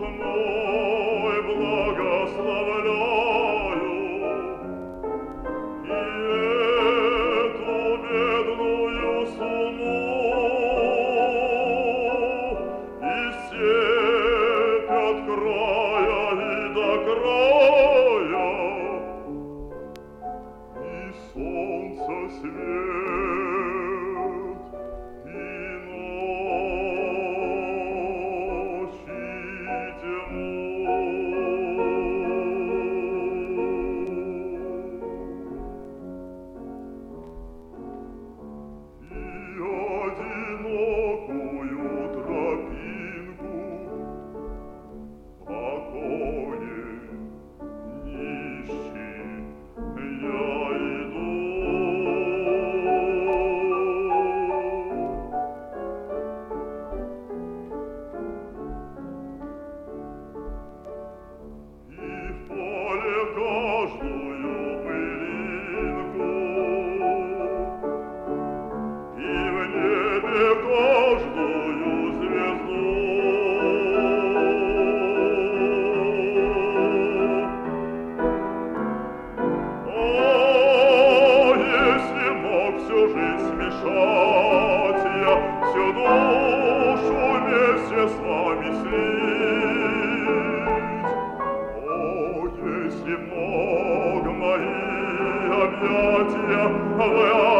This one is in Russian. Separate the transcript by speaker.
Speaker 1: мой благословляю, и эту бедную сумму, и степь от края и до края, и солнце свет, и ночи тьму. И одинокую тропинку покоя нищий я иду. И в поле каждую пылинку, и в небе каждую звезду. О, если мог всю жизнь смешать я, всю душу вместе с вами слить. О, если мог мои объятия вы